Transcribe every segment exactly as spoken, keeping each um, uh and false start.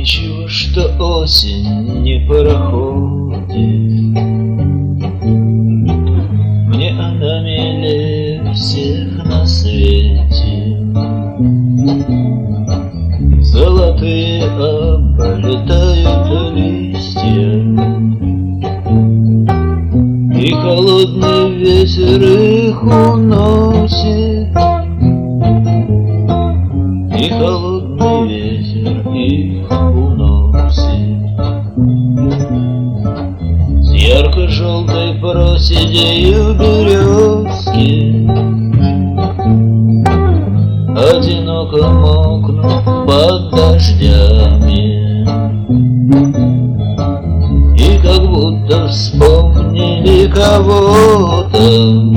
Ничего, что осень не проходит, мне она милее всех на свете. Золотые облетают листья, и холодный ветер их уносит, и холодный ветер их уносит. С ярко-желтой проседею березки одиноко мокнут под дождями, и как будто вспомнили кого-то.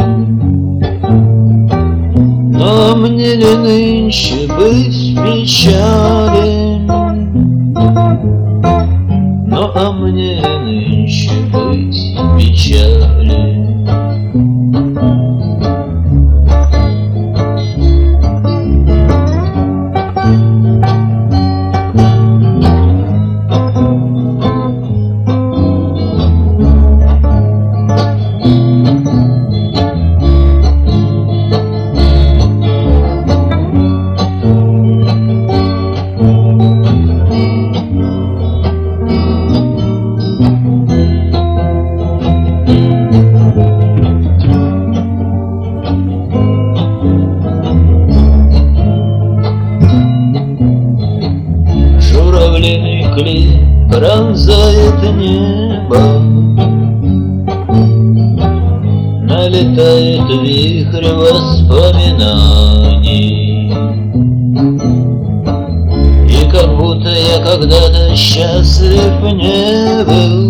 Но мне ли нынче быть в печали? Но а мне ли нынче быть в печали? Журавлиный клин пронзает небо, налетает вихрь воспоминаний, и как будто я когда-то счастлив не был,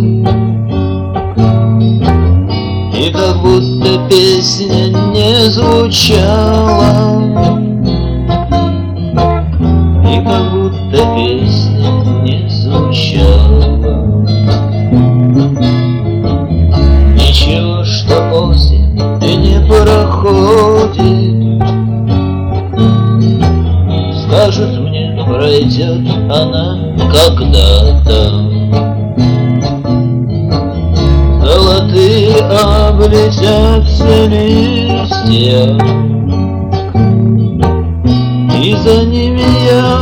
и как будто песня не звучала, и как будто песня не звучала. Ничего, что осень и не проходит, скажут мне, пройдет она когда-то. Золотые облетятся листья, и за ними я